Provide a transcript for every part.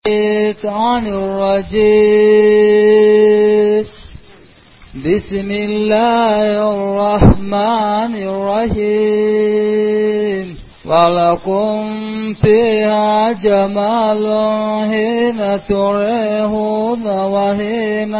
الشيطان الرجيم بسم الله الرحمن الرحيم ولكم فيها جمال حين تريحون وحين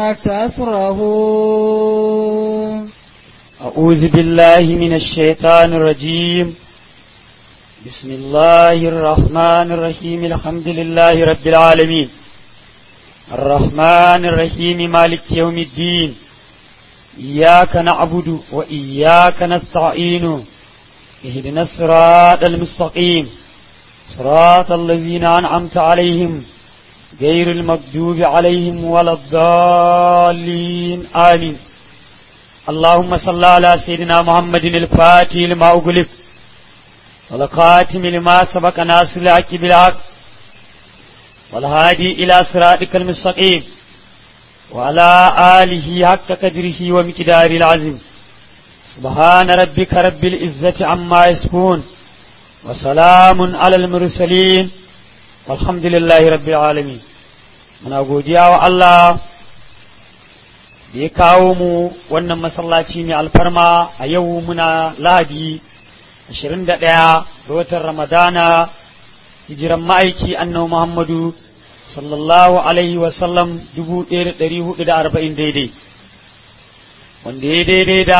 تسرحون أعوذ بالله من الشيطان الرجيم بسم الله الرحمن الرحيم الحمد لله رب العالمين الرحمن الرحيم مالك يوم الدين إياك نعبد وإياك نستعين اهدنا الصراط المستقيم صراط الذين أنعمت عليهم غير المغضوب عليهم ولا الضالين آمين اللهم صل على سيدنا محمد الفاتح لما أغلق والخاتم لما سبق ناصر الحق بالحق والهادي إلى صراطك المستقيم وعلى آله حق قدره ومقداره العظيم سبحان ربك رب العزة عما يصفون وسلام على المرسلين والحمد لله رب العالمين muna godiya wa Allah da ya kawo mu wannan masallaci mai alfarma a yau muna Lahadi 21 ga watan Ramadana hijiran ma'aiki annabi Muhammadu sallallahu alaihi wa sallam 1440 daidai wanda ya daidai da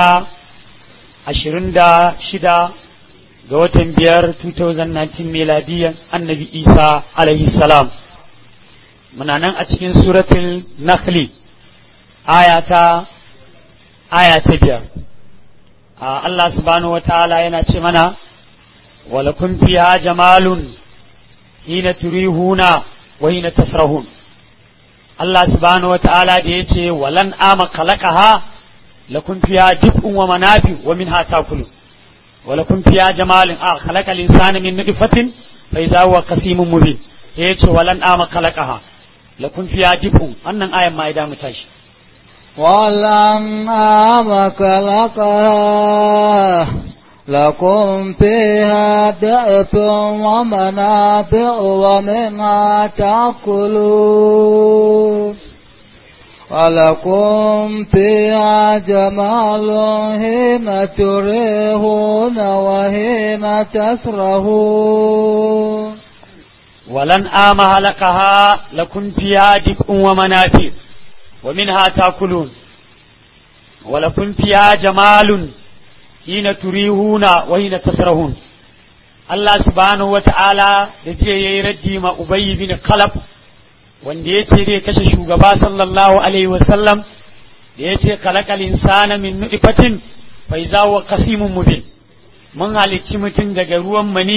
26 ga watan 5 2019 miladiyan annabi Isa alaihi salam muna nan a cikin suratul Nakhli aya ta 5 Allah subhanahu wa ta'ala yana ce mana walakum fiha jamalun hina turihuna wa hina tasrahun Allah subhanahu wa ta'ala da yace walan ama khalaqaha lakum fiha dif'un wa manafi wa minha takulu walakum fiha jamalun khalaqal insana min nutfatin fa idha huwa qasimun mubin yace walan ama khalaqaha lakum fiha dif'un annan ayan ma idan mu tashi والأنعام خلقها لكم فيها دأب ومنافع ومنها تأكلون ولكم فيها جمال حين تريحون وحين تسرحون والأنعام خلقها لكم فيها دفء ومنافع ومنها تأكلون ولكم فيها جمال حين تريحون وحين تسرحون Allah subhanahu wa ta'ala da ce ya yi raddi ma Ubayy bin Khalaf wanda ya ce zai kashe shugaba sallallahu alaihi wasallam da ya ce khalaqal insana min nutfatin fa iza huwa qasimun mubin mun halicci mutum daga ruwan mani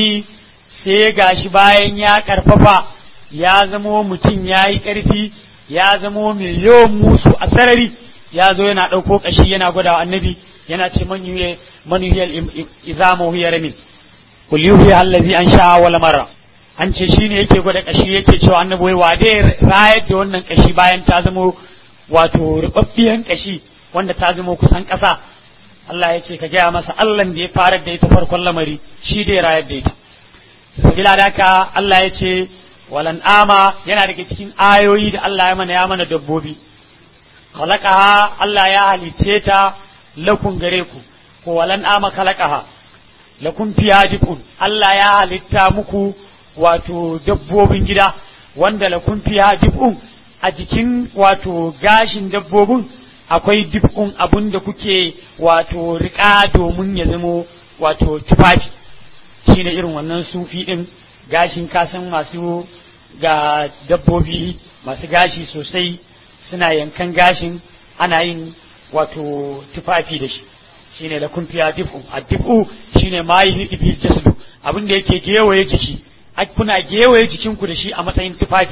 sai gashi bayan ya karfafa ya zamo mutum yayi karfi ya zamo mai yawan musu a sarari ya zo yana ɗauko ƙashi yana gwada wa annabi yana ce man yuhiyal izama huya ramin kul yuhi allazi an sha'a wala marra an ce shine yake gwada ƙashi yake cewa annabi wai wa dai rayar da wannan ƙashi bayan ta zamo wato rubabbiyan ƙashi wanda ta zamo kusan ƙasa Allah ya ce ka gaya masa Allah da ya fara da ita farkon lamari shi dai rayar da ita sabila da haka Allah ya ce walan ama yana daga cikin ayoyi da Allah ya mana dabbobi khalaqaha Allah ya halice ta lakum gare ku ko walan ama khalaqaha lakum fiha dif'un Allah ya halitta muku wato dabbobin gida wanda lakum fiha dif'un a jikin wato gashin dabbobin akwai dif'un abunda kuke wato rika domin ya zamo wato tufafi shine irin wannan sufi din gashin kasan masu ga dabbobi masu gashi sosai suna yankan gashin ana yin wato tufafi da shi shine la kunfiya difu addifu shine mai hidibi jasdu abin da yake gewaye jiki kuna gewaye jikinku da shi a matsayin tufafi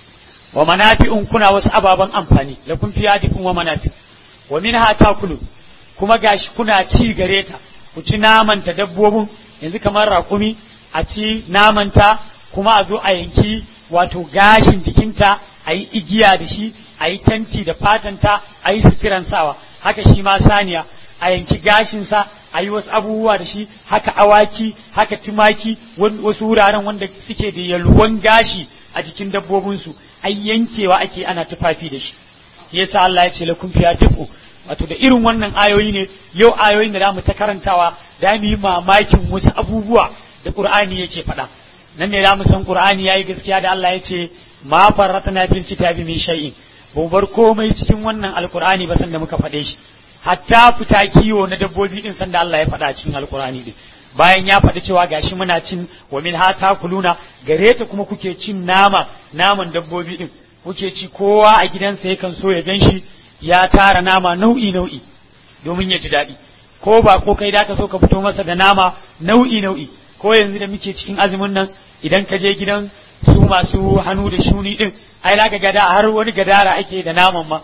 wa manafi'un kuna wasu ababan amfani la kunfiya difu wa manafi wa minha takulu kuma gashi kuna ci gare ta ku ci naman ta dabbobin yanzu kamar raƙumi a ci namanta kuma a zo a yanki wato gashin jikinta a yi igiya da shi a yi tanti da fatanta a yi suturan sawa haka shi ma saniya a yanki gashinsa a yi wasu abubuwa da shi, haka awaki, haka tumaki, wasu wuraren wanda suke da yalwan gashi a jikin dabbobinsu, ai yankewa ake ana tufafi da shi. Yasa Allah ya ce lakum fiha dif'u, wato da irin wannan ayoyi ne yau ayoyin da zamu ta karantawa da mu yi mamakin wasu abubuwa da Qur'ani yake faɗa. Nan ne zamu san Qur'ani yayi gaskiya da Allah ya ce ma farratna fil kitabi min shay'in, ba bar komai cikin wannan alqur'ani ba san da muka faɗe shi, hatta fita kiwo na dabbobi din san da Allah ya faɗa cikin alqur'ani din. Bayan ya faɗi cewa gashi muna cin wa min hata kuluna, gare ta kuma kuke cin naman dabbobi din kuke ci, kowa a gidansa yakan so ya ganshi ya tara nama nau'i domin ya ji daɗi, ko ba ko kai da ka so ka fito masa da nama nau'i, ko yanzu da muke cikin azumin nan idan ka je gidan su masu hannu da shuni din, ai za ka gada har wani gadara ake da naman ma,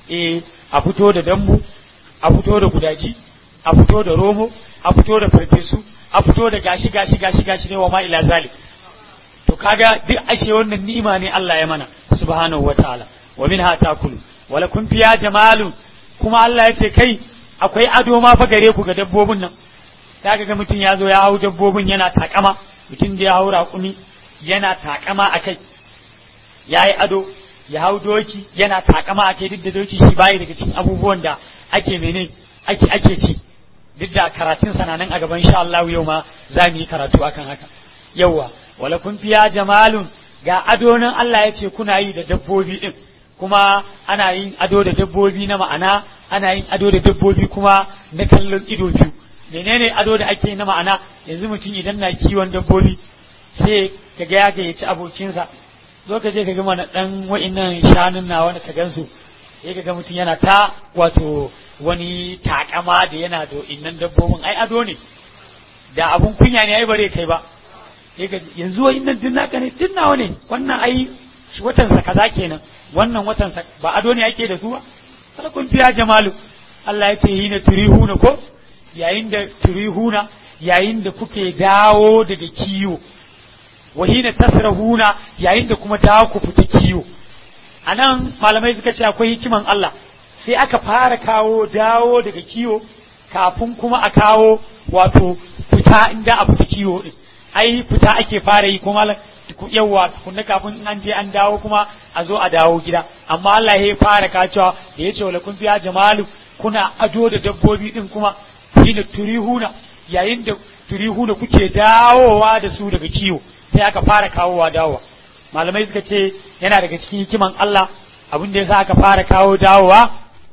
a fito da dambu, a fito da gudaji, a fito da romo, a fito da farfesu, a fito da gashi ne wa ma ila zalik. To kaga duk ashe wannan ni'ima ne Allah ya mana subhanahu wataala. Wa minha takulu wa lakum fiha jamalun, kuma Allah ya ce kai akwai ado ma fa gare ku ga dabbobin nan. Kaga ga mutum ya zo ya hau dabbobin yana takama, mutum da ya hau raƙumi yana takama akai, yayi ado, ya hau doki yana takama akai, duk da doki shi bai daga cikin abubuwan da ake ake ci, duk da karatun sananan a gaban insha Allah yau ma za mu yi karatu akan haka. Yawwa wala kun fiya jamalun, ga ado nan Allah ya ce kuna yi da dabbobi din, kuma ana yin ado da dabbobi na ma'ana, ana yin ado da dabbobi kuma na kallon ido biyu. Menene ado da ake na ma'ana? Yanzu mutum idan na kiwon dabbobi sai ka ga ya gayyaci abokinsa, zo ka je ka ga mana dan wa'innan shanun na wani ka gansu, sai ka ga mutum yana ta wato wani takama da yana da innan dabbobin, ai ado ne, da abun kunya ne ai bare kai ba. Yanzu wa'innan din naka ne, din nawa ne, wannan ai watansa kaza kenan, wannan watansa ba ado ne ake da su ba. Kada kun fiya jamalu, Allah ya ce hina turihuna, ko yayin da turihuna, yayin da kuke dawo daga kiwo, wa hina tasrahuna, yayin da kuma dawo ku fita kiwo. Anan malamai suka ce akwai hikiman Allah, sai aka fara kawo dawo daga kiwo kafin kuma a kawo wato fita inda a fita kiwo din. Ai fita ake fara yi kuma yawa kunna kafin in an je an dawo kuma a zo a dawo gida. Amma Allah ya fara kacewa da ya ce wala kun fiya jamalu, kuna ajo da dabbobi din kuma hina turihuna, yayin da turihuna kuke dawowa da su daga kiwo, sai aka fara kawowa dawowa. Malamai suka ce yana daga cikin hikiman Allah abin da yasa aka fara kawo dawowa,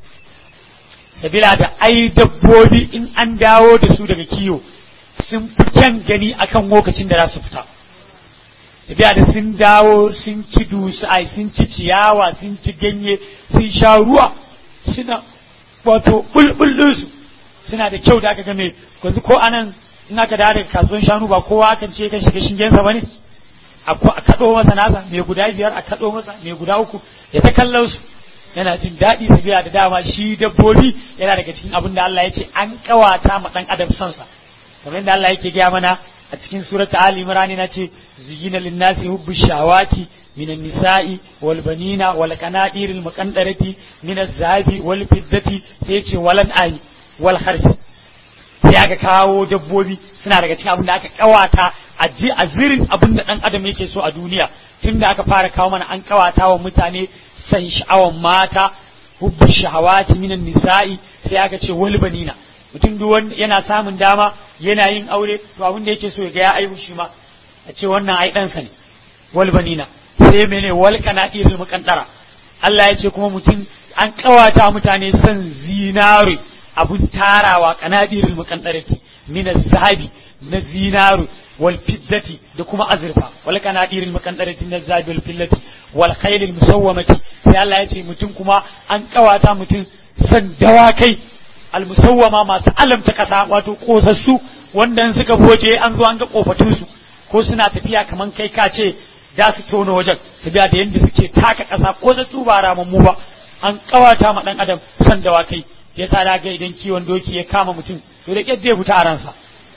sabila da ai dabbobi in an dawo da su daga kiwo sun fi kyan gani akan lokacin da za su fita. Tafiya da sun dawo sun ci dusa, sun ci ciyawa, sun ci ganye, sun sha ruwa, suna wato bulbul su suna da kyau da aka game. Yanzu ko anan in aka dawo daga kasuwan shanu ba kowa akan ce kan shiga shingensa bane, a kaɗo masa nasa mai guda 5, a kaɗo masa mai guda 3, ya ta kallon su yana jin daɗi. Tafiya da dama shi dabbobi yana daga cikin abin da Allah ya ce an kawata ma ɗan adam sonsa, kamar da Allah yake gaya mana a cikin surat Ali Imran, na ce zuyina linnasi hubbu shawati min an-nisa'i wal banina wal qanadir al muqandarati min az-zahabi wal fiddati, sai ce walan ayi wal harth. sai aka kawo dabbobi suna daga cikin abin da aka kawata a zirin abin da dan adam yake so a duniya. Tunda aka fara kawo mana an kawata wa mutane san sha'awan mata, hubbu shahawati minan nisa'i, sai aka ce wal banina, mutum duk wanda yana samun dama yana yin aure to abin da yake so ya ga ya aihu shi ma a ce wannan ai ɗansa ne, wal banina. Sai mene wal qanatirul muqantara, Allah ya ce kuma mutum an kawata mutane san zinari, abun tarawa, qanatirul muqantarati min az-zahabi, na zinaru, wal fiddati da kuma azurfa, wal qanatirul muqantarati min az-zahabi wal fiddati wal khaylil musawwamati. sai Allah ya ce mutum kuma an kawata mutum san dawakai al-musawwama, masu alamta kasa, wato kosassu wanda suka boje an zo an ga kofatunsu ko suna tafiya kaman kai ka ce za su tono wajen su biya da yanda suke taka kasa ko za su ba ramammu ba. An kawata ma dan adam san dawakai, yasa da ga idan kiwon doki ya kama mutum to da kyar zai fita a ransa.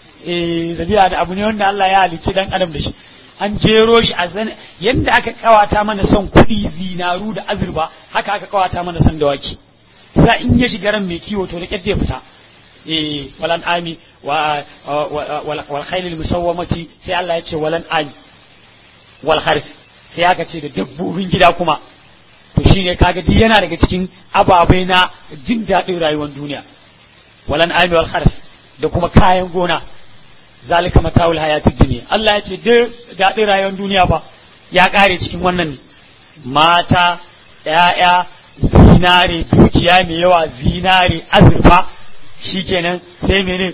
Zabiya da abu ne wanda Allah ya halicci dan adam da shi, an jero shi a zane yanda aka kawata mana son kuɗi, zinaru da azurba, haka aka kawata mana son dawaki. Za in ya shiga ran mai kiwo to da kyar zai fita. walan ami wal khailil musawwamati sai Allah ya ce walan ami wal harf sai aka ce da dabbobin gida kuma to shine kaga duk yana daga cikin ababai na jin daɗin rayuwar duniya walan ami wal harf da kuma kayan gona zalika mata'ul hayatid dunya Allah ya ce duk daɗin rayuwar duniya fa ya kare cikin wannan ne mata ƴaƴa zinare dukiya mai yawa zinare azurfa shikenan sai mene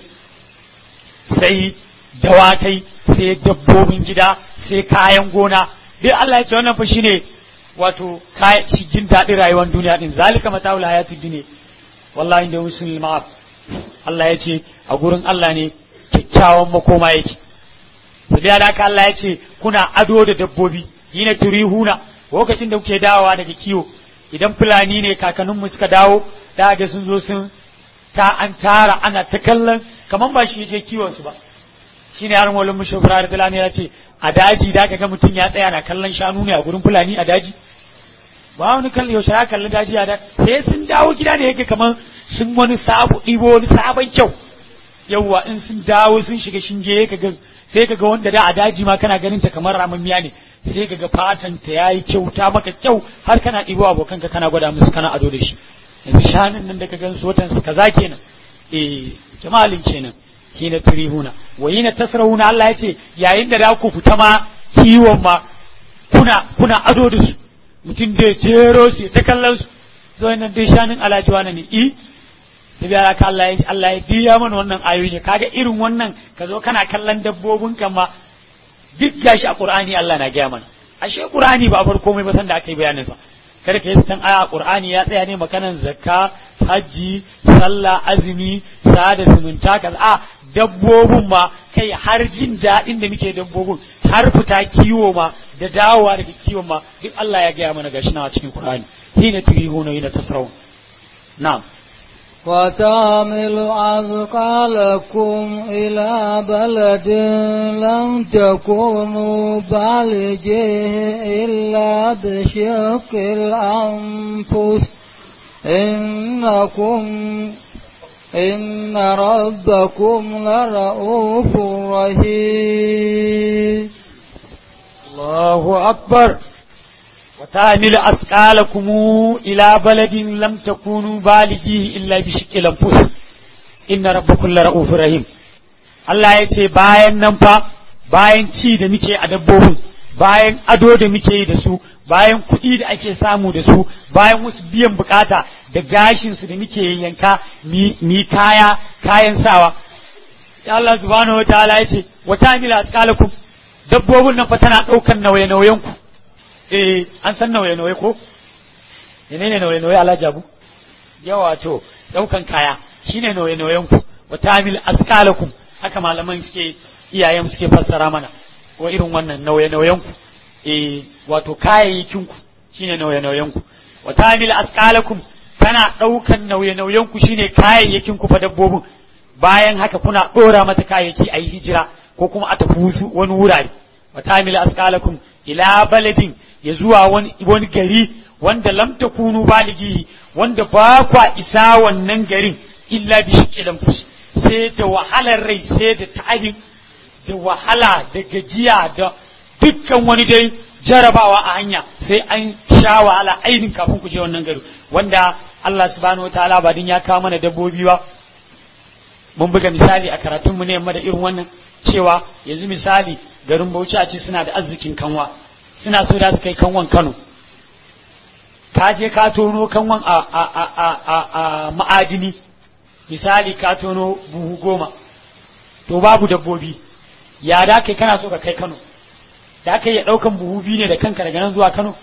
sai dawakai sai dabbobin gida sai kayan gona duk Allah ya ce wannan fa shine wato shi jin daɗin rayuwar duniya din zalika mata'ul hayatid dunya wallahi inda usul ma'af Allah ya ce a gurin Allah ne kyakkyawan makoma yake sabiya da haka Allah ya ce kuna ado da dabbobi yina turihuna lokacin da kuke dawowa daga kiwo idan fulani ne kakanninmu suka dawo da ga sun zo sun an tara ana ta kallon kaman ba shi je kiwon su ba shine har maulin mushafira da fulani ya ce a daji da ga mutum ya tsaya na kallon shanu ne a gurin fulani a daji ba wani kallon yaushe ya kalli daji a daji sai sun dawo gida ne yake kaman sun wani ɗibo wani sabon kyau yawwa in sun dawo sun shiga shinge sai kaga wanda da a daji ma kana ganin ta kamar ramammiya ne sai kaga fatan ta yayi kyau ta maka kyau har kana ɗibo abokanka kana gwada musu kana ado da shi yanzu shanun nan da ka gan su watan su kaza kenan jamalin kenan hina turihuna wa hina tasrahuna Allah ya ce yayin da za ku fita ma kiwon ma kuna ado da su mutum da jero su ta kallon su zo nan dai shanun alaji wani ne sai biya ka Allah ya biya mana wannan ayoyi kaga irin wannan ka zo kana kallon dabbobin kan ma duk gashi a Qur'ani Allah na gaya mana ashe Qur'ani ba farko mai ba san da aka yi bayanin sa kada ka yi san aya Qur'ani ya tsaya ne makanan zakka haji sallah azumi sada zumunta kaza a dabbobin ma kai har jin daɗin da muke dabbobin har fita kiwo ma da dawowa daga kiwon ma duk Allah ya gaya mana gashi na cikin Qur'ani hina turihuna hina tasrawun na'am وتعمل أثقالكم إلى بلد لم تكونوا بالغيه إلا بشق الأنفس إن ربكم لرؤوف رحيم الله أكبر وتعمل أثقالكم إلى بلد لم تكونوا بالغيه إلا بشق الأنفس إن ربكم لرؤوف رحيم Allah ya ce bayan nan fa bayan ci da muke a dabbobin bayan ado da muke yi da su bayan kuɗi da ake samu da su bayan wasu biyan bukata da gashin su da muke yanka mi kayan sawa Allah subhanahu wataala ya ce wata mila asqalakum dabbobin nan fa tana daukan nauye-nauyen ku an san nauye-nauye ko menene nauye-nauye Allah jabu yawa to daukan kaya shine nauye-nauyen ku wata mil asqalakum haka malaman suke iyayen suke fassara mana ko irin wannan nauye-nauyen ku wato kayayyakin ku shine nauye-nauyen ku wata mil asqalakum tana daukan nauye-nauyen ku shine kayayyakin ku fa dabbobin bayan haka kuna dora mata kayayyaki ayi hijira ko kuma a tafi wani wurare wata mil asqalakum ila baladin ya zuwa wani gari wanda lam takunu baligi wanda ba kwa isa wannan garin illa bi shiqilan fush sai da wahalar rai sai da ta'abin da wahala da gajiya da dukkan wani dai jarabawa a hanya sai an sha wahala ainin kafin ku je wannan gari wanda Allah subhanahu wataala ba din ya kawo mana dabbobi ba mun buga misali a karatun mu ne yamma da irin wannan cewa yanzu misali garin Bauchi a ce suna da arzikin kanwa suna so da su kai kanwan Kano ka je ka tono kanwan a ma'adini misali ka tono buhu 10 to babu dabbobi ya da kai kana so ka kai Kano da kai ya daukan buhu 2 ne da kanka daga nan zuwa Kano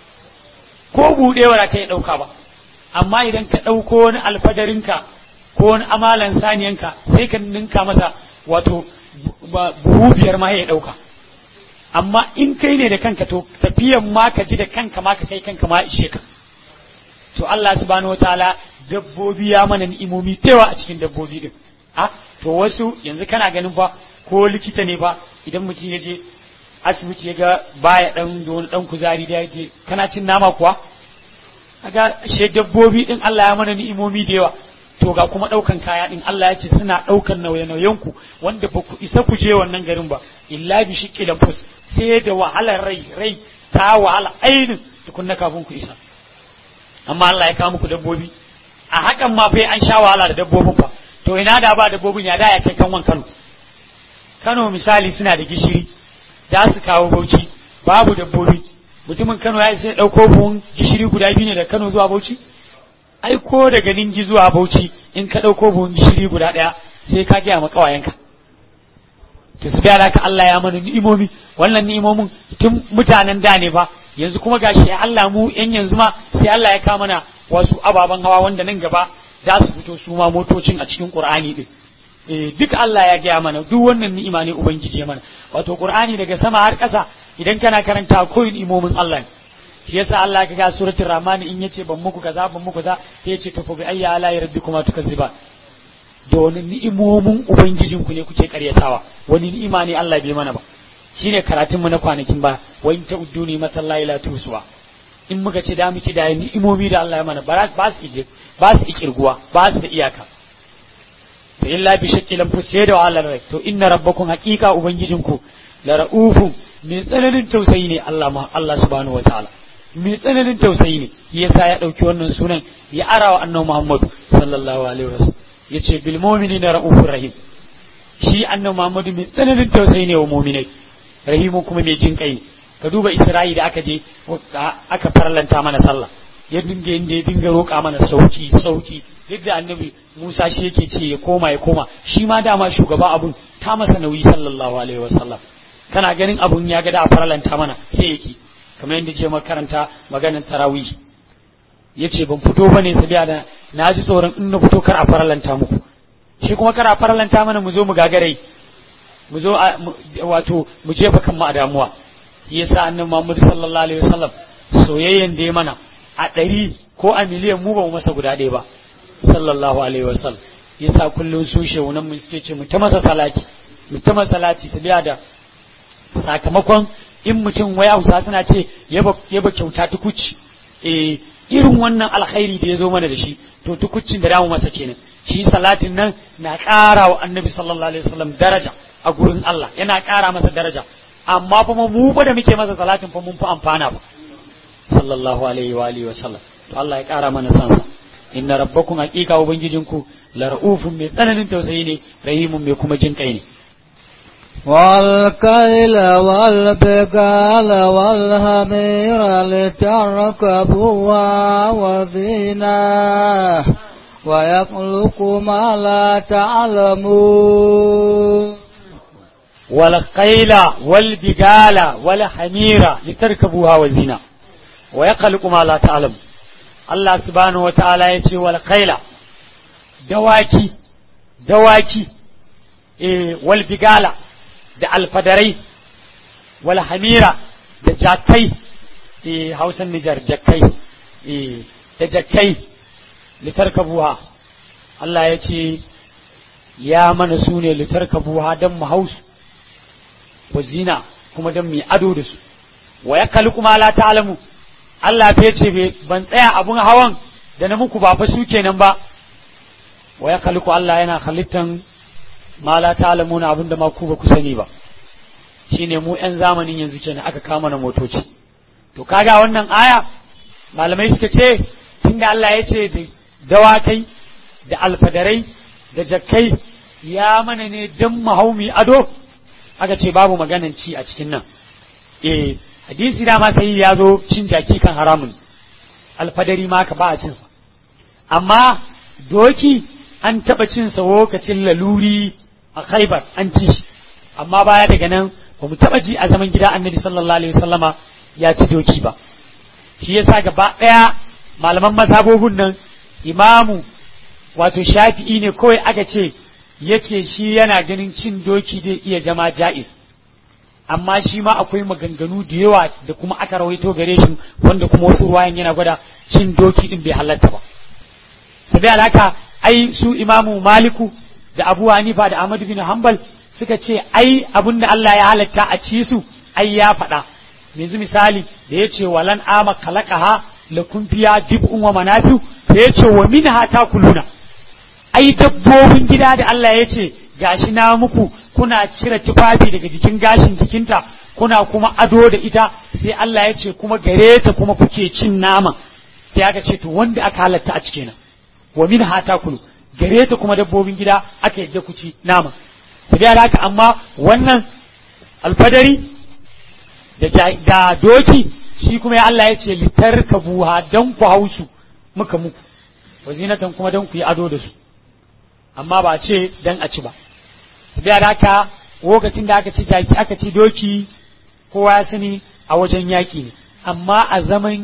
ko buhu ɗaya ba kai ya dauka ba amma idan ka dauko wani alfadarinka ko wani amalan saniyanka sai ka ninka masa wato buhu 5 ma ya dauka amma in kai ne da kanka to tafiyan ma ka ji da kanka ma ka kai kanka ma ishe ka to Allah subhanahu wataala dabbobi ya mana ni'imomi tewa a cikin dabbobi din to wasu yanzu kana ganin fa ko likita ne ba idan mutum ya je asibiti ya ga baya dan da wani dan kuzari da yake kana cin nama kuwa kaga she dabbobi din Allah ya mana ni'imomi da yawa to ga kuma ɗaukan kaya ɗin Allah ya ce suna ɗaukan nauye-nauyenku wanda ba ku isa ku je wannan garin ba illa bi shiqqi lanfus sai da wahalar rai ta wahala ainin tukunna kafin ku isa amma Allah ya kawo muku dabbobi a hakan ma fa an sha wahala da dabbobin fa to ina da ba dabbobin ya da ya kai kanwan Kano misali suna da gishiri za su kawo Bauchi babu dabbobi mutumin Kano ya sai dauko buhun gishiri guda biyu ne da Kano zuwa Bauchi ai ko daga Ningi zuwa Bauchi in ka dauko buhun gishiri guda daya sai ka ga makawayenka to su biya ka Allah ya mana ni'imomi wannan ni'imomin tun mutanen da ne ba yanzu kuma gashi Allah mu yan yanzu ma sai Allah ya kawo mana wasu ababen hawa wanda nan gaba za su fito su ma motocin a cikin Qur'ani din duk Allah ya gaya mana duk wannan ni'ima ne ubangiji ya mana wato Qur'ani daga sama har ƙasa idan kana karanta koyin imomin Allah ne shi yasa Allah ka ga suratul Rahman in yace ban muku kaza sai yace to fa bi ayya ala rabbikuma tukazziba da wani ni'imomin ubangijinku ne kuke karyatawa wani ni'ima ne Allah bai mana ba shine karatun mu na kwanakin ba wa in ta'udduni masallahi la tusuwa in muka ce da muke da ni'imomi da Allah ya mana ba su ikirguwa ba su da iyaka to illa bi shakki lam fusayda wa ala rai to inna rabbakum haqiqa ubangijinku la ra'ufu mai tsananin tausayi ne Allah subhanahu wataala mai tsananin tausayi ne yasa ya dauki wannan sunan ya arawa annabi Muhammad sallallahu alaihi wasallam yace bil mu'minina ra'ufur rahim shi annabi Muhammad mai tsananin tausayi ne wa mu'minai rahimu kuma mai jin kai ka duba Isra'i da aka je aka farlanta mana sallah ya dinga roƙa mana sauki duk da annabi Musa shi yake ce ya koma shi ma dama shugaba abun ta masa nauyi sallallahu alaihi wasallam kana ganin abun ya ga da farlanta mana sai yake kamar yadda je makaranta maganar tarawih yace ban fito bane sabiya da naji tsoron in na fito kar a farlanta muku shi kuma kar a farlanta mana mu zo mu gagare mu zo wato mu jefa kan mu a damuwa yasa annabi Muhammad sallallahu alaihi wasallam soyayyen da ya mana a 100 ko a miliyan mu ba mu masa guda ɗaya ba sallallahu alaihi wasallam yasa kullun su shewunan mu suke ce mu ta masa salati sabiya da sakamakon in mutum wai Hausa suna ce yaba kyauta tukuci irin wannan alkhairi da ya zo mana da shi to tukuccin da damu masa kenan shi salatin nan na ƙara wa annabi sallallahu alaihi wasallam daraja a gurin Allah yana ƙara masa daraja amma fa mu ba da muke masa salatin fa mun fi amfana ba sallallahu alaihi wa alihi wasallam to Allah ya ƙara mana sansa inna rabbakum haqiqa ubangijinku la ra'ufun mai tsananin tausayi ne rahimun mai kuma jin kai ne والكيل والبقال والهمير لتركبوها وزينة ويخلق ما لا تعلمون والخيل والبقال والحمير لتركبوها وزينة ويخلق ما لا تعلم الله سبحانه وتعالى يقول والخيل دواكي والبقال da alfadarai wal hamira da jakai hausan Nijar jakai da jakai litarkabuha Allah ya ce ya mana su ne litarkabuha don mu hausu wa zina kuma don mu ado da su wa ya kalli kuma la ta'lamu Allah ya ce ban tsaya abun hawan da na muku ba fa su kenan ba wa ya kalli Allah yana halittan ma la ta'lamuna abinda ma ku ba ku sani ba shine mu ƴan zamanin yanzu kenan aka kama na motoci to kaga wannan aya malamai suka ce tunda Allah ya ce da dawakai da alfadarai da jakkai ya mana ne dan mahaumi ado aka ce babu maganan ci a cikin nan hadisi da ma sai ya zo cin jaki kan haramun alfadari ma ka ba a cin sa amma doki an taba cin sa lokacin laluri a Khaibar an ci shi amma baya daga nan ba mu taba ji a zaman gida Annabi sallallahu alaihi wasallama ya ci doki ba shi yasa gaba daya malaman mazhabobin nan imamu wato Shafi'i ne kawai aka ce yace shi yana ganin cin doki zai iya zama jaiz amma shi ma akwai maganganu da yawa da kuma aka rawaito gare shi wanda kuma wasu ruwayan yana gwada cin doki din bai halatta ba saboda haka ai su imamu Maliku da Abu Hanifa da Ahmad bin Hanbal suka ce ai abinda Allah ya halatta a ci su ai ya faɗa yanzu misali da yace walan ama khalaqaha lakum fiya dib'un wa manafi'u da yace wa minha takuluna ai dabbobin gida da Allah ya ce gashi na muku kuna cire tufafi daga jikin gashin jikinta kuna kuma ado da ita, sai Allah ya ce kuma gare ta kuma kuke cin nama, sai aka ce to wanda aka halatta a cikin nan wa min hatakulu, gare ta kuma dabbobin gida aka yadda ku ci nama. sai da haka amma wannan alfadari da doki shi kuma ya Allah ya ce litarkabuha dan ku hausu muka muku, wazinatan kuma dan ku yi ado da su, amma ba ce dan a ci ba. da haka lokacin da aka ci jaki aka ci doki kowa ya sani a wajen yaƙi ne, amma a zaman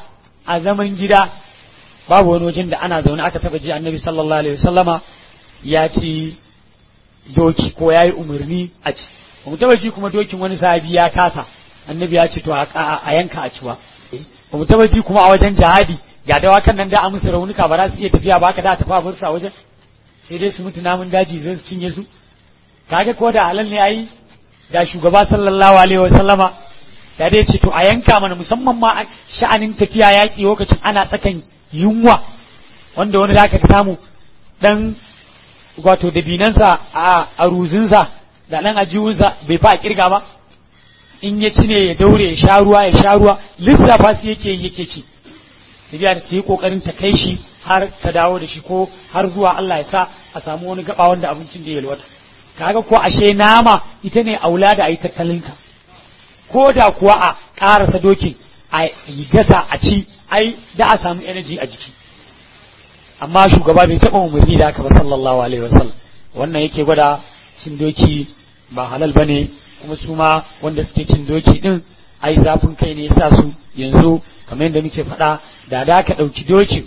gida babu wani wajen da ana zaune aka taba ji annabi sallallahu alaihi wasallama ya ci doki ko ya yi umarni a ci. ba mu taba ji kuma dokin wani sahabi ya kasa annabi ya ce to a yanka a ci ba. ba mu taba ji kuma a wajen jihadi ga dawakan nan da a musu raunuka ba za su iya tafiya ba ka da tafi a bar su a wajen, sai dai su mutu namun daji zai su cinye su. kaga ko da halal ne ayi da shugaba sallallahu alaihi wa sallama da dai ce to a yanka mana, musamman ma sha'anin tafiya yaki lokacin ana tsakan yunwa wanda wani zaka samu dan wato dabinansa a ruzinsa da dan ajiyunsa bai fa kirga ba, in ya ci ne ya daure ya sha ruwa lissafa su yake ci tafiya da ta yi kokarin ta kai shi har ta dawo da shi ko har zuwa Allah ya sa a samu wani gaba wanda abincin da ya yalwata. kaga ko ashe nama ita ne aula da ayi tattalinta, ko da kuwa a karasa dokin a yi gasa a ci ai da a samu energy a jiki. amma shugaba bai taɓa umarni da haka ba sallallahu alaihi wasallam. wannan yake gwada cin doki ba halal bane, kuma su ma wanda suke cin doki din ai zafin kai ne yasa su yanzu kamar yadda muke faɗa da ka ɗauki dokin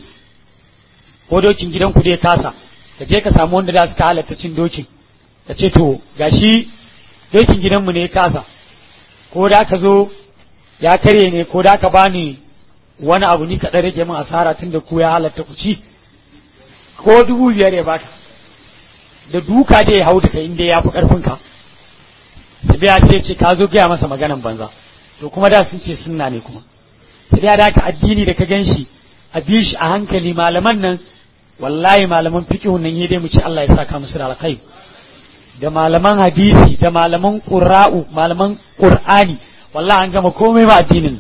ko dokin gidanku dai kasa ka je ka samu wanda da suka halatta cin dokin ka ce to gashi dokin gidanmu ne ya kasa, ko da ka zo ya karye ne ko da ka bani wani abu ni kaɗan rage min asara tun da ku ya halatta ku ci, ko 5,000 ya baka da duka da ya hau da kai inda ya fi ƙarfinka. tabiya ce ka zo gaya masa maganan banza, to kuma da sun ce sunna ne kuma. sai da ka addini da ka gan shi a bi shi a hankali. malaman nan wallahi malaman fiqhun nan dai mu ce Allah ya saka musu da alkhairi, da malaman hadisi da malaman qurra'u malaman qur'ani, wallahi an gama komai wa addinin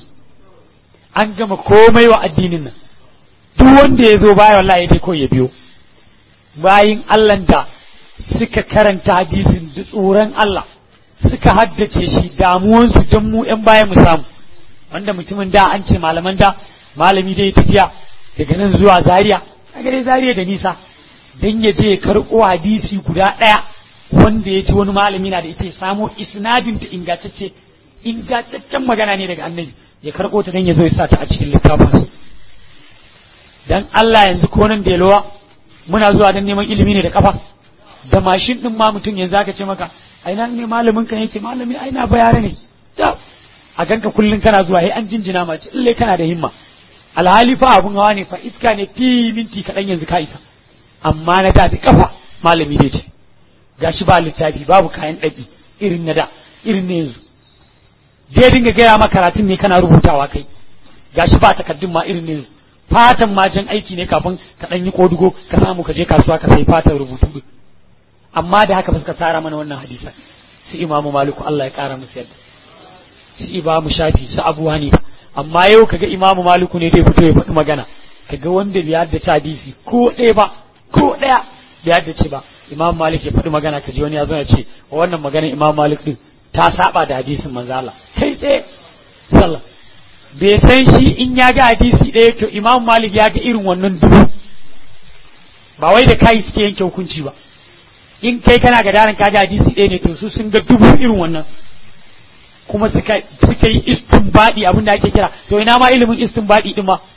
nan. duk wanda ya zo baya wallahi dai ko ya biyo bayin Allah da suka karanta hadisin da tsoron Allah suka haddace shi, damuwansu don mu ‘yan baya mu samu. wanda mutumin da an ce malaman da malami dai tafiya daga nan zuwa Zaria, kaga dai Zaria da nisa, dan ya je ya karɓo hadisi guda ɗaya wanda ya ji wani malami na da ita ya samo isnadin ta ingantaccen magana ne daga annabi, ya karɓo ta dan ya zo ya sa ta a cikin littafinsa. dan Allah yanzu ko nan da yalwa muna zuwa dan neman ilimi ne da kafa da mashin din ma mutum yanzu aka ce maka aina ne malamin kan yake, malami aina bayare ne da a ganka kullun kana zuwa an jinjina ma ce lalle kana da himma. alhali fa abun hawa ne fa iska ne fi minti kaɗan yanzu ka isa, amma na da kafa malami ne ce gashi ba littafi babu kayan ɗabi irin na da irin na yanzu, zai dinga gaya ma karatun ne kana rubutawa kai, gashi ba takaddun ma irin na yanzu, fatan ma jan aiki ne kafin ka ɗan yi kodugo ka samu ka je kasuwa ka sai fatan rubutu. amma da haka ba suka tsara mana wannan hadisa su imamu maliku Allah ya kara musu yadda, su imamu shafi su abu hanifa. amma yau kaga imamu maliku ne dai fito ya faɗi magana, kaga wanda bai haddace hadisi ko ɗaya bai haddace ba, imamu malik ya faɗi magana kaji wani ya zo ya ce wannan magana imamu malik din ta saba da hadisin manzo Allah kai tsaye sallah. bai san shi in ya ga hadisi ɗaya to imamu malik ya ga irin wannan dubu, ba wai da kai suke yanke hukunci ba. in kai kana ga daren kaji hadisi ɗaya ne to su sun ga dubu irin wannan, kuma suka yi istinbadi abin da ake kira. to ina ma ilimin istinbadi din ma,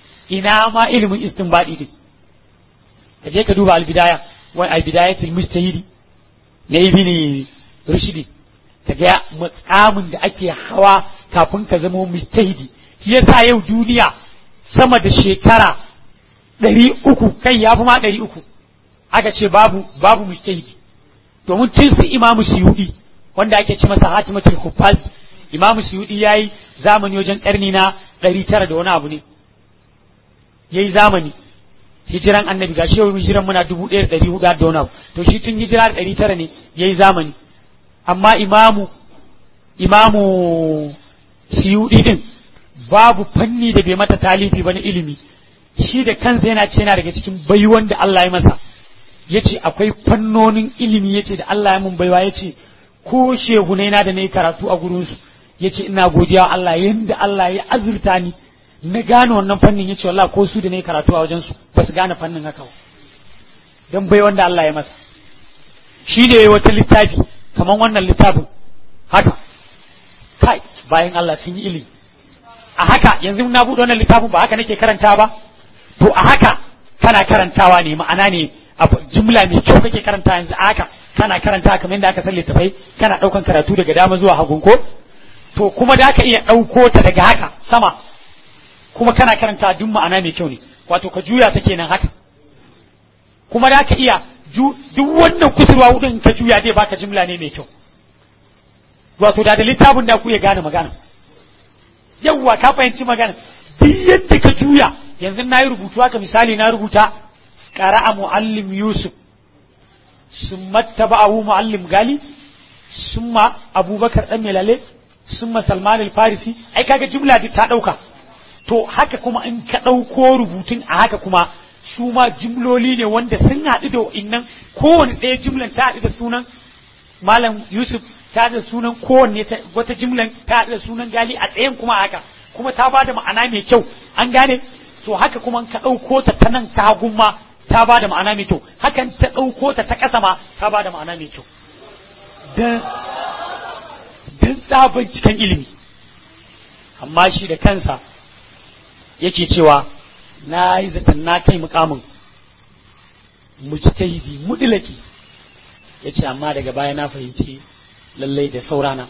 ka je ka duba albidaya wani albidayatul mujtahidi na ibn rushdi, ka ga matsamin da ake hawa kafin ka zama mujtahidi. shi yasa yau duniya sama da shekara 300 kai ya fi ma 300 aka ce babu mujtahidi, domin tun su imamu suyudi wanda ake ce masa hatimatul huffaz, imamu suyudi yayi zamani wajen karni na 900 da wani abu ne yayi zamani. hijiran annabi ga shi hijiran muna 1400 da wani abu to shi tun hijira 900 ne yayi zamani amma imamu Suyudi din babu fanni da bai mata talifi ba na ilimi shi da kansa yana ce yana daga cikin baiwan da Allah ya masa yace akwai fannonin ilimi yace da Allah ya mun baiwa yace ko shehunai na da nayi karatu a gurin su yace ina godiya Allah yanda Allah ya azurta ni na gane wannan fannin yace wallahi ko su da nayi karatu a wajen su ba su gane fannin haka ba dan baiwan da Allah ya masa shi ne wata littafi kaman wannan littafin haka kai bayan Allah sun yi ilimi a haka yanzu na buɗe wannan littafin ba haka nake karanta ba to a haka kana karantawa ne ma'ana ne jumla mai kyau kake karanta yanzu a haka kana karanta kamar yadda aka san littafai kana ɗaukan karatu daga dama zuwa hagun ko to kuma da ka iya ɗauko ta daga haka sama kuma kana karanta duk ma'ana mai kyau ne wato ka juya ta kenan haka kuma da ka iya duk wannan kusurwa hudun ka juya zai baka jumla ne mai kyau wato da littafin da ku ya gane magana yawwa ka fahimci magana duk yadda ka juya yanzu na yi rubutu haka misali na rubuta qara'a muallim yusuf summa taba'ahu muallim gali summa abubakar dan melale summa salman al-farisi ai kaga jumla ta dauka to haka kuma in ka dauko rubutun a haka kuma su ma jumloli ne wanda sun haɗu da innan kowane ɗaya jumlan ta haɗu da sunan malam yusuf ta da sunan kowanne wata jimlan ta da sunan gali a tsayen kuma haka kuma ta bada ma'ana mai kyau an gane to haka kuma ka ɗauko ta ta nan ta hagun ma ta bada ma'ana mai kyau hakan ta ɗauko ta ta ƙasa ma ta bada ma'ana mai kyau dan tsaban cikin ilimi amma shi da kansa yake cewa na yi zaton na kai mukamin mujtahidi mudlaki yace amma daga baya na fahimci lallai da saurana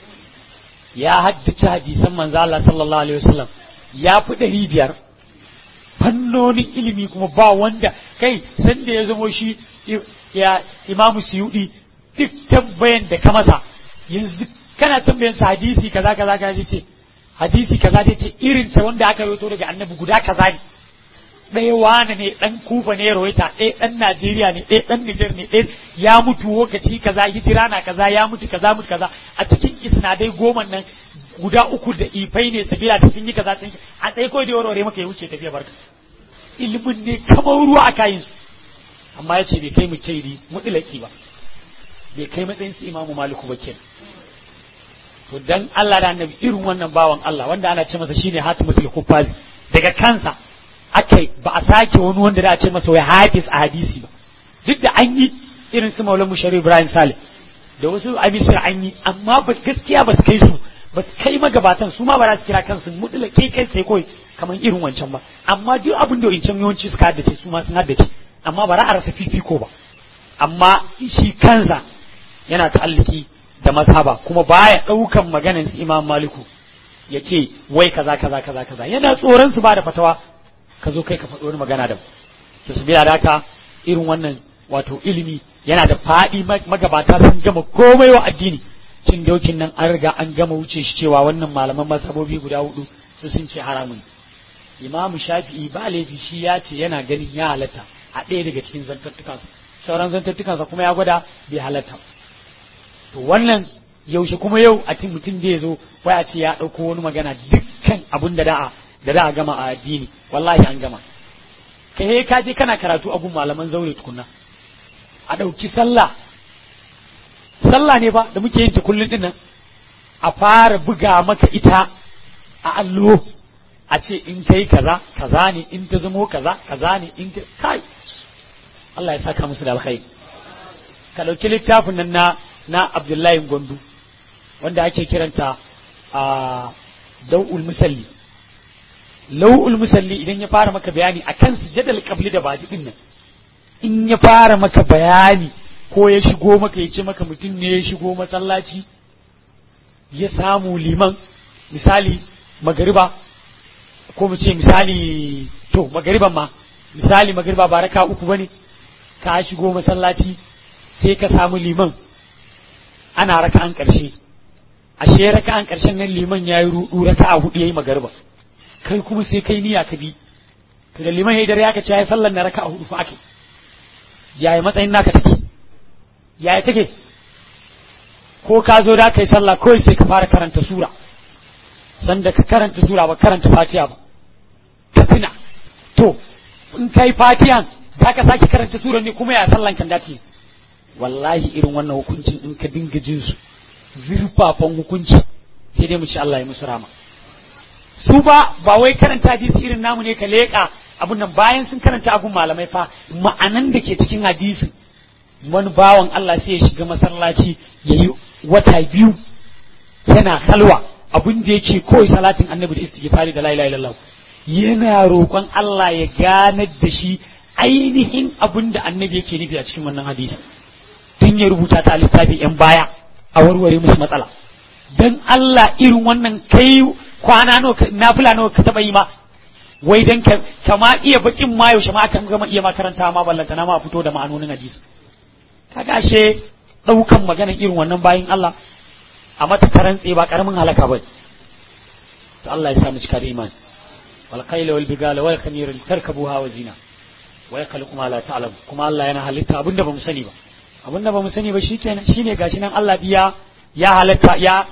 ya haddace hadisan manzo Allah sallallahu alaihi wasallam ya fi 500 fannonin ilimi kuma ba wanda kai san da ya zamo shi ya imamu Suyudi duk tambayan da ka masa yanzu kana tambayan sa hadisi kaza kaza kaza ce hadisi kaza ce irin ta wanda aka rawaito daga annabi guda kaza ne ɗaya wane ne ɗan kufa ne rawaita ɗaya ɗan Najeriya ne ɗaya ɗan Nijar ne ɗaya ya mutu lokaci kaza hijira na kaza ya mutu kaza a cikin isnadai 10 nan guda 3 da ifai ne sabila da sun yi kaza sun a tsaye kawai da warware maka ya wuce tafiya barka ilimin ne kamar ruwa a kayin amma ya ce bai kai mu tairi mutlaki ba bai kai matsayin su Imamu Maliku ba kenan to dan Allah da Annabi irin wannan bawan Allah wanda ana ce masa shine Hatimatul Huffazi daga kansa akai ba a sake wani wanda da a ce masa wai hafiz a hadisi ba duk da an yi irin su Maulana Musharrif Ibrahim Saleh da wasu abisir an yi amma ba gaskiya ba su kai su ba su kai magabatan su ma ba za su kira kansu mutlake kai sai kawai kamar irin wancan ba amma duk abin da wancan yawanci suka haddace su ma sun haddace amma ba za a rasa fifiko ba amma shi kansa yana ta'alliki da mazhaba kuma baya daukan maganar su Imam Maliku ya ce wai kaza yana tsoron su ba da fatawa ka zo kai ka faɗo wani magana da to su biya da haka irin wannan wato ilimi yana da faɗi magabata sun gama komai wa addini cin dokin nan an riga an gama wuce shi cewa wannan malaman mazhabobi guda 4 su sun ce haramun Imam Shafi'i ba laifi shi ya ce yana ganin ya halatta a ɗaya daga cikin zantattukansa sauran zantattukansa kuma ya gwada bai halatta to wannan yaushe kuma yau a cikin mutum da ya zo wai a ce ya ɗauko wani magana dukkan abin da da'a gama a addini wallahi an gama kai ka je kana karatu a gun malaman zaure tukunna a ɗauki sallah ne ba da muke yin ta kullun din nan a fara buga maka ita a allo a ce in kai kaza ne in ta zamo kaza ne in ta kai Allah ya saka musu da alkhairi ka ɗauki littafin nan na Abdullahi Gondu wanda ake kiranta a Daw'ul Musalli Law'ul Musalli idan ya fara maka bayani akan sujadal qabli da badi din nan in ya fara maka bayani ko ya shigo maka ya ce maka mutum ne ya shigo masallaci ya samu liman misali magariba ko mu ce misali to magariban ma misali magariba ba raka 3 bane ka shigo masallaci sai ka samu liman ana raka'an ƙarshe ashe raka'an ƙarshen nan liman yayi rudu raka'a 4 yayi magariba kai kuma sai kai niyya ka bi to da liman yayi dare aka ce yayi sallar na raka'a hudu fa ake yayi matsayin naka take yayi take ko ka zo da kai sallah kawai sai ka fara karanta sura sanda ka karanta sura ba karanta fatiha ba ka tuna to in kai fatihan za ka sake karanta sura ne kuma ya sallan kan dati wallahi irin wannan hukuncin in ka dinga jin su zurfafan hukunci sai dai mu ci Allah ya musu rama su ba wai karanta hadisi irin namu ne ka leka abun nan bayan sun karanta abun malamai fa ma'anan da ke cikin hadisin wani bawan Allah sai ya shiga masallaci yayi wata biyu yana halwa abin da yake koyi salatin annabi da istighfari da la ilaha illallah yana roƙon Allah ya ganar da shi ainihin abin da annabi yake nufi a cikin wannan hadisi tun ya rubuta ta littafi yan baya a warware musu matsala dan Allah irin wannan kai kwana nawa nafila nawa ka taba yi ma wai dan kama iya bakin ma yaushe ma kan gama iya makaranta ma ballanta na ma fito da ma'anonin hadisi kaga ashe daukan magana irin wannan bayin Allah a mata karantse ba karamin halaka ba to Allah ya sa mu cika da imani wal khayla wal bigala wal khamira tarkabuha wa zina wa yakhluqu ma la ta'lam kuma Allah yana halitta abinda bamu sani ba abinda bamu sani ba shikenan shine gashi nan Allah ya halatta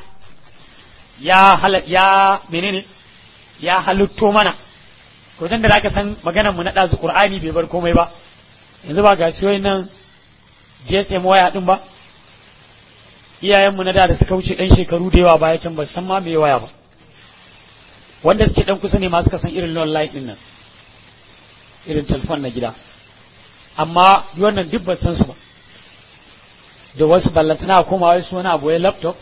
ya menene ya halitto mana ko dan da zaka san maganar mu na dazu Qur'ani bai bar komai ba yanzu ba gashi wai nan GSM waya din ba iyayenmu na da suka wuce dan shekaru da yawa baya can ba san ma me waya ba wanda suke dan kusa ne ma suka san irin online din nan irin telefon na gida amma wannan duk ba san su ba da wasu ballantana koma wasu wani abu ya laptop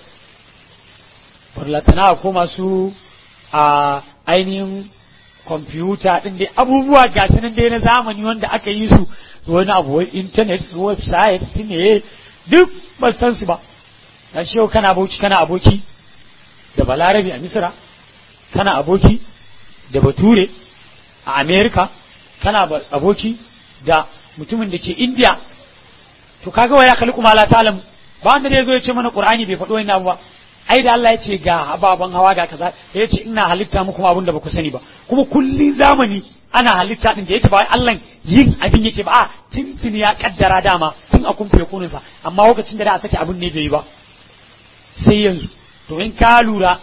ballantana koma su a ainihin kwamfuta din dai abubuwa gashi nan dai na zamani wanda aka yi su wani abu wai internet website ne duk ba san su ba dan shehu kana aboki da balarabi a misira kana aboki da bature a america kana aboki da mutumin da ke india to kaga waya khaliqu ma la ta'lam ba wanda da yazo ya ce mana qur'ani bai faɗo wannan abu ba ai da Allah ya ce ga ababan hawa ga kaza ya ce ina halitta muku abin da ba ku sani ba kuma kullin zamani ana halitta din da yake ba Allah yin abin yake ba a tuntuni ya kaddara dama tun a kumfe kununsa amma lokacin da a sake abin ne bai yi ba sai yanzu to in ka lura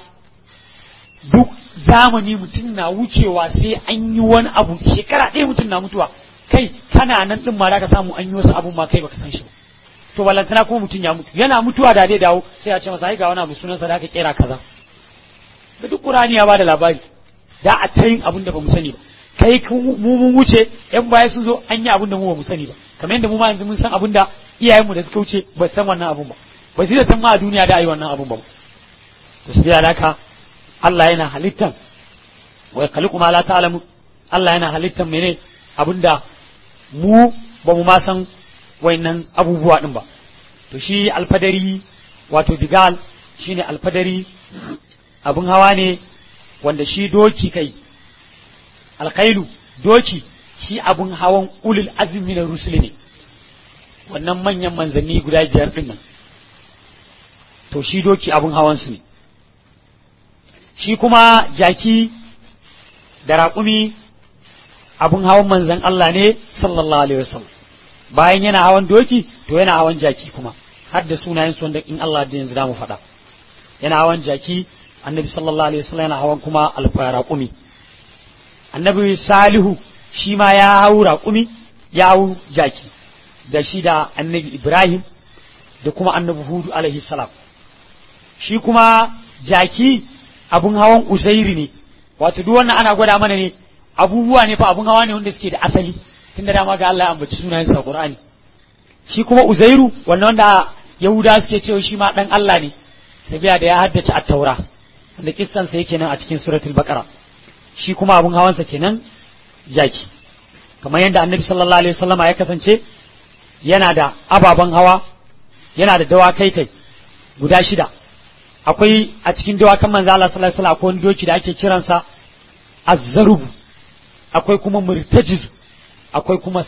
duk zamani mutum na wucewa sai an yi wani abu shekara ɗaya mutum na mutuwa kai kana nan din ma da ka samu an yi wasu abun ma kai baka san shi ba to balantana kuma mutum ya mutu yana mutuwa da dai dawo sai ya ce masa ai ga wani abu sunansa da aka kera kaza da duk Qur'ani ya bada labari da a tayin abun da bamu sani ba kai mu mun wuce yan baya sun zo an yi abun da mu bamu sani ba kamar yadda mu ma yanzu mun san abun da iyayenmu da suka wuce ba san wannan abun ba ba su da san ma a duniya da ayi wannan abun ba to sai da haka Allah yana halittan wa yakhluqu ma la ta'lamu Allah yana halittan mene abinda mu ba mu ma san wayannan abubuwa din ba to shi alfadari wato bigal shine alfadari abun hawa ne wanda shi doki kai alkhailu doki shi abun hawan ulul azmi na rusuli ne wannan manyan manzanni guda 5 din nan to shi doki abun hawan su ne shi kuma jaki da raƙumi abun hawan manzan Allah ne sallallahu alaihi wasallam bayan yana hawan doki to yana hawan jaki kuma har da sunayen su wanda in Allah da yanzu zamu faɗa yana hawan jaki annabi sallallahu alaihi wasallam yana hawan kuma raƙumi annabi salihu shi ma ya hau raƙumi ya hau jaki da shi da annabi ibrahim da kuma annabi hudu alaihi salam shi kuma jaki abun hawan uzairi ne wato duk wannan ana gwada mana ne abubuwa ne fa abun hawa ne wanda suke da asali tunda dama ga Allah ya ambaci sunayen sa Qur'ani shi kuma uzairu wannan wanda yahuda suke cewa shi ma dan Allah ne sabiya da ya haddace at-taura wanda kissan sa yake nan a cikin suratul baqara shi kuma abun hawan sa kenan jaki kamar yadda annabi sallallahu alaihi wasallama ya kasance yana da ababan hawa yana da dawakai kai guda 6 akwai a cikin dawakan manzo Allah sallallahu alaihi wasallam akwai wani doki da ake kiransa azzarub akwai kuma murtajiz akwai kuma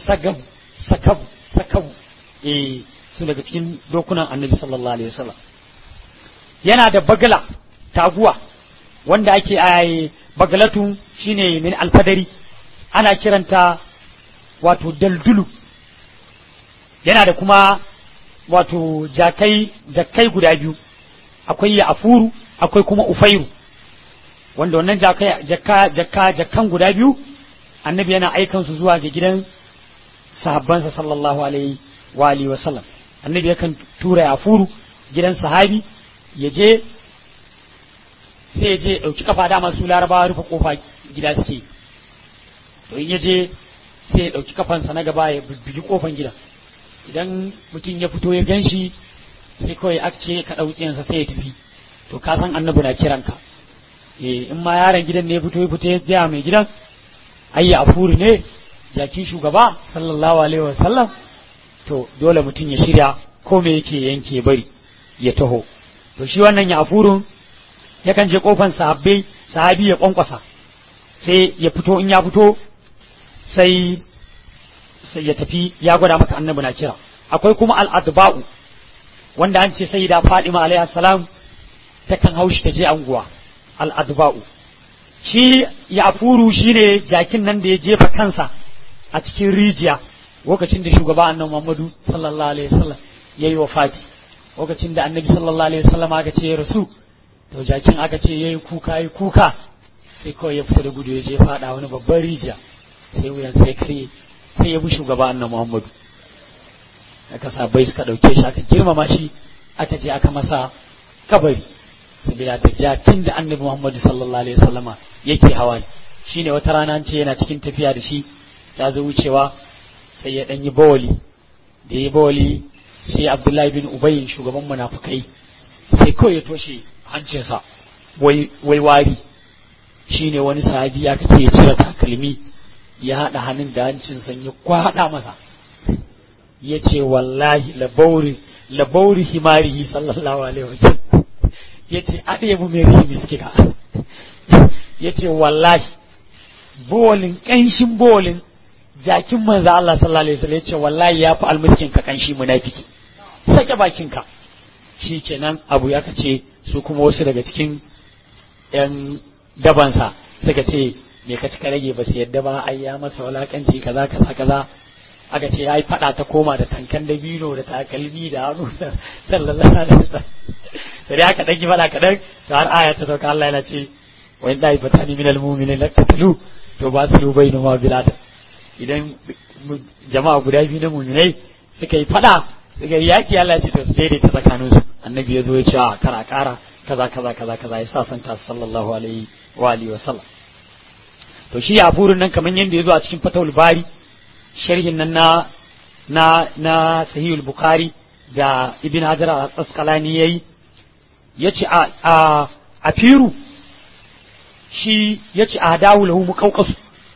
sakab su daga cikin dokunan annabi sallallahu alaihi wasallam yana da bagala taguwa wanda ake bagalatu shine min alfadari ana kiranta wato daldulu, yana da kuma wato jakai guda biyu, akwai ya afuru akwai kuma ufairu, wanda wannan jakan guda biyu annabi yana aikan su zuwa ga gidan sahabbansa sallallahu alaihi wa alihi wa sallam. Annabi yakan tura ya afuru gidan sahabi, ya je sai ya je dauki kafa, da masu larabawa rufe kofa gida suke, to in ya je sai ya dauki kafansa na gaba ya bubbugi kofan gidan, idan mutum ya fito ya ganshi sai kawai akce ka dauki sai ya tafi, to ka san annabi na kiranka. In ma yaron gidan ne ya fito ya tsaya mai gidan, ayya afuri ne jakin shugaba sallallahu alaihi wasallam, to dole mutum ya shirya ko me yake yanke bari ya taho. To shi wannan ya afurun yakan je kofan sahabi ya kwankwasa, sai ya fito, in ya fito sai ya tafi, ya gwada maka annabi na kira. Akwai kuma al'adba'u, wanda an ce sai da Fadima alaiha salam takan haushi ta je anguwa. Al'adba'u shi ya afuru shine jakin nan da ya jefa kansa a cikin rijiya lokacin da shugaba annabi Muhammadu sallallahu alaihi wasallam yayi wafati, lokacin da annabi sallallahu alaihi wasallam aka ce ya rasu, to jakin aka ce yayi kuka sai kawai ya fita da gudu ya je fada wani babban rijiya, sai wuyan sai kare, sai ya bi shugaba annabi Muhammadu. Aka sabai suka dauke shi, aka girmama shi, aka je aka masa kabari, sabila da jakin da annabi Muhammadu sallallahu alaihi wasallama yake hawa. Shine wata rana an ce yana cikin tafiya da shi, ya zo wucewa sai ya dan yi bawali, da yi bawali sai Abdullahi bin Ubay shugaban munafikai sai kawai ya toshe hancinsa wai wari. Shine wani sahabi aka ce ya cire takalmi ya hada hannun da hancinsa ya kwada masa, yace wallahi labauri himarihi sallallahu alaihi wasallam, yace adebu mai miskika, yace wallahi bolin kanshin bolin jakin manzo Allah sallallahu alaihi wasallam, yace wallahi yafi almiskin ka kanshi munafiki, sake bakinka. Shikenan abu ya kace su kuma wasu daga cikin yan dabansa suka ce me ka cika rage ba su yadda ba, ai ya masa walakanci kaza aka ce ai fada ta koma da tankan da bino da takalmi da hannu sallallahu alaihi wasallam. Sai aka danki fada kadan, to har aya ta sauka, Allah yana ce wa in dai fatani minal mu'minina laqatlu, to ba su bainu ma bilad. Idan jama'a guda biyu na mu'minai suka yi fada, suka yi yaki, Allah ya ce to sai dai ta tsakanin su. Annabi ya zo ya ce a kara kaza ya sa santa sallallahu alaihi wa alihi wasallam. To shi ya furin nan kaman yanda ya zo a cikin Fatawul Bari, sharhin nan na Sahihul Bukhari da Ibn Hajar al-Asqalani yayi, yace a firu shi yace a dawo lahu muqawqasu.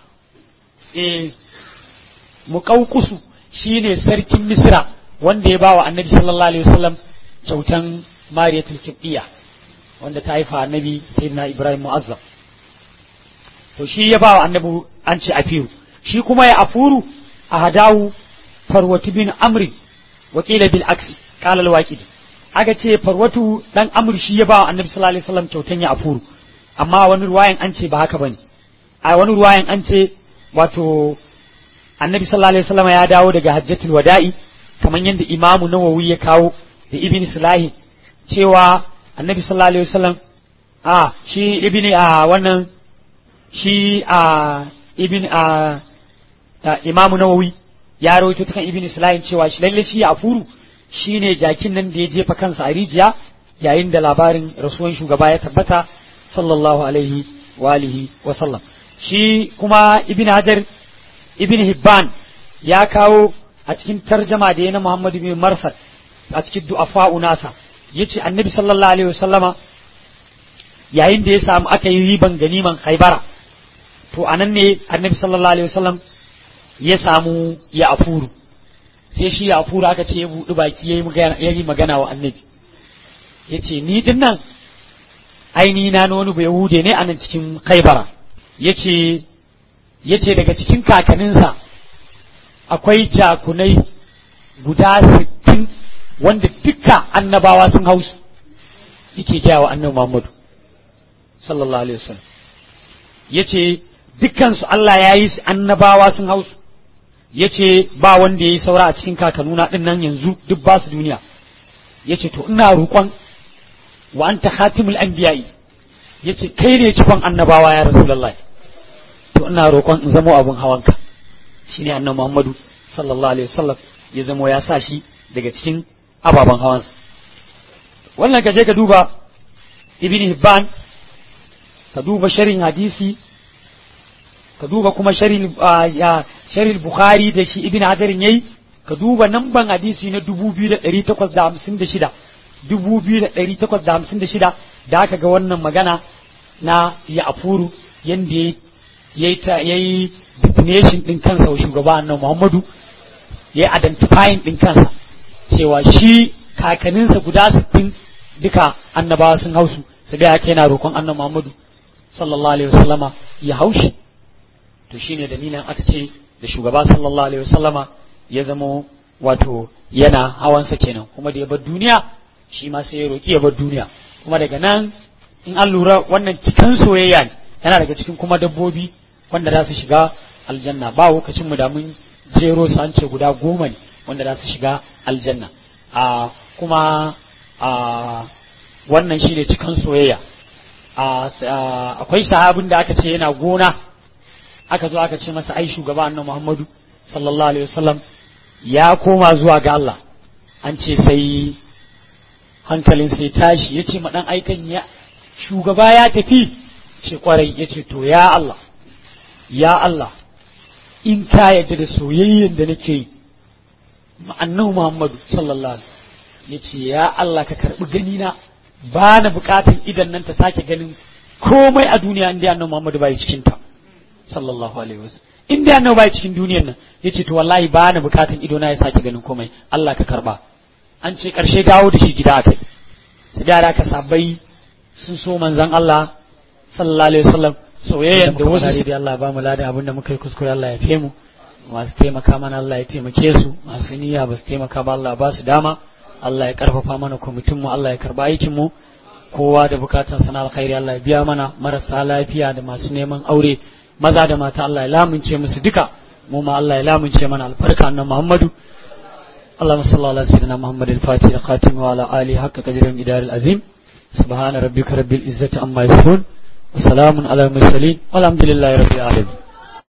Muqawqasu shine sarkin Misra wanda ya bawa Annabi sallallahu alaihi wasallam kyautan Mariyatul Qibtiyya, wanda ta haifa Annabi Sayyidina Ibrahim Mu'azzam. To shi ya bawa Annabi, an ce a firu. Shi kuma ya afuru a hadawu Farwatu bin Amr wa qila bil aksi, qala al-Waqidi. Aka ce Farwatu dan Amr shi ya bawa Annabi sallallahu alaihi wasallam kyautan ya afuru, amma wani ruwayan an ce ba haka bane. A wani ruwayan an ce wato Annabi sallallahu alaihi wasallam ya dawo daga Hajjatul Wada'i, kaman yanda Imam Nawawi ya kawo da Ibn Salahi, cewa Annabi sallallahu alaihi wasallam shi Imam Nawawi ya rawaito ta kan Ibn Salahi cewa shi lalle shi afuru shine jakin nan da ya jefa kansa a rijiya yayin da labarin rasuwan shugaba ya tabbata sallallahu alaihi wa alihi wa sallam. Shi kuma Ibn Hibban ya kawo a cikin tarjama da yana Muhammad bin Marsad a cikin du'afa'u nasa, yace Annabi sallallahu alaihi wasallama yayin da ya samu aka yi riban ganiman Khaibara, to anan ne Annabi sallallahu alaihi wasallam ya samu ya afuru. Sai shi ya afuru aka ce ya buɗi baki yayi magana wa Annabi, yace ni dinnan aini na wani bai Yahude ne anan cikin Khaibara, yace daga cikin kakaninsa akwai jakunai guda 60 wanda duka annabawa sun hausu, yake gaya wa Annabi Muhammadu sallallahu alaihi wasallam. Yace dukkansu Allah ya yi annabawa sun hausu yace ba wanda yayi saura a cikin kakanuna din nan yanzu duk ba su duniya yace to ina roƙon wa anta khatimul anbiya'i yace kai ne cikon annabawa ya rasulullahi to ina roƙon in zamo abun hawanka shine annabi Muhammadu sallallahu alaihi wasallam ya zamo ya sa shi daga cikin ababen hawansa wannan ka je ka duba ibn Hibban ka duba sharhin hadisi ka duba kuma sharhin Bukhari da shi ibn Hajarin yayi ka duba namban hadisi na 2856 2856 da aka ga wannan magana na ya afuru yanda yayi definition din kansa wa shugaba annabi Muhammadu yayi identifying din kansa cewa shi kakaninsa guda 60 duka annabawa sun hausu sai da yake yana roƙon annabi Muhammadu sallallahu alaihi wasallama ya haushi to shine dalilin aka ce da shugaba sallallahu alaihi wasallama ya zamo wato yana hawansa kenan kuma da ya bar duniya shi ma sai ya roƙi ya bar duniya kuma daga nan in an lura wannan cikin soyayya ne yana daga cikin kuma dabbobi wanda za su shiga aljanna ba lokacin mu da mun jero su an ce guda 10 ne wanda za su shiga aljanna kuma wannan shi ne cikin soyayya akwai sahabin da aka ce yana gona aka zo aka ce masa ai shugaba annabi Muhammadu sallallahu alaihi wasallam ya koma zuwa ga Allah an ce sai hankalin sai tashi yace ma dan aikan ya shugaba ya tafi ce kwarai yace to ya Allah in ka yadda da soyayyen da nake yi ma annabi Muhammadu sallallahu alaihi yace ya Allah ka karbi gani na ba na bukatun idan nan ta sake ganin komai a duniya inda annabi Muhammadu bai cikin ta sallallahu alaihi wasallam inda annabi bai cikin duniyar nan yace to wallahi ba na bukatun ido na ya sake ganin komai Allah ka karba an ce karshe dawo da shi gida akai sai da aka sabai sun so manzon Allah sallallahu alaihi wasallam soyayyen da wasu da Allah ba mu ladan abinda muka yi kuskure Allah ya fiye mu masu taimaka mana Allah ya taimake su masu niyya ba su taimaka ba Allah ba su dama Allah ya karfafa mana kwamitin mu Allah ya karba aikin mu kowa da bukatun sana alkhairi Allah ya biya mana marasa lafiya da masu neman aure maza da mata Allah ya lamunce musu duka mu ma Allah ya lamunce mana albarka annabi Muhammadu Allahumma salli ala sayyidina Muhammad al-Fatih al-Khatim wa ala alihi haqqa qadrin idar al-azim subhana rabbika rabbil izzati amma yasifun wa salamun ala al-mursalin walhamdulillahi rabbil alamin